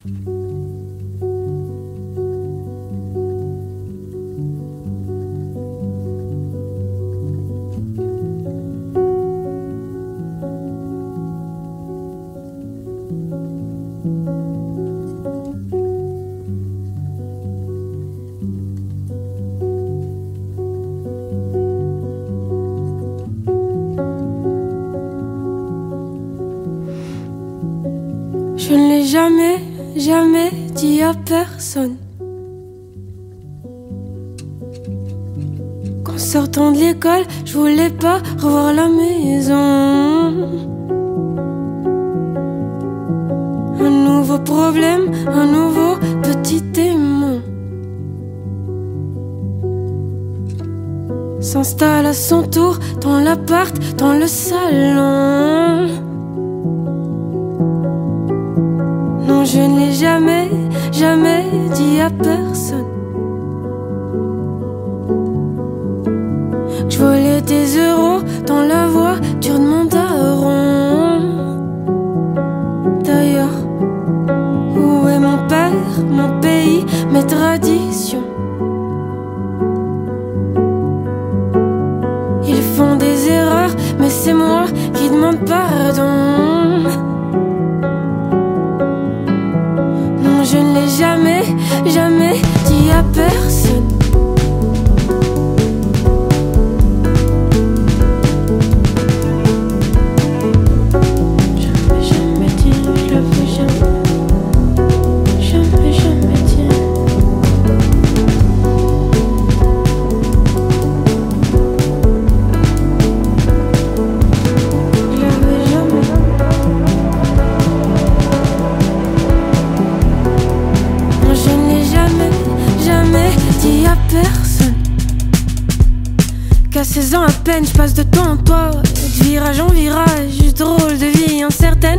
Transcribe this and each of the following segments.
Je ne l'ai jamais dit à personne qu'en sortant de l'école, je voulais pas revoir la maison. Un nouveau problème, un nouveau petit démon s'installe à son tour dans l'appart, dans le salon. Non, je ne l'ai jamais dit à personne que je volais des euros dans la voiture de mon daron. D'ailleurs, où est mon père, mon pays, mes traditions? Ils font des erreurs, mais c'est moi qui demande pardon. Je ne l'ai jamais dit à personne. Jamais dit, je l'avais jamais dit. Je l'avais jamais. Je ne l'ai jamais dit à personne qu'à 16 ans à peine je passe de toi en toi, de virage en virage, drôle de vie incertaine.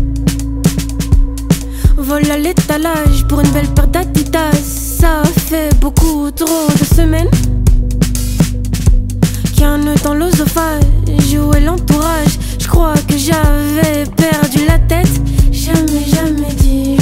Vol à l'étalage pour une belle paire d'Adidas, ça fait beaucoup trop de semaines qu'il y a un nœud dans l'osophage. Où est l'entourage? Je crois que j'avais perdu la tête. Jamais dit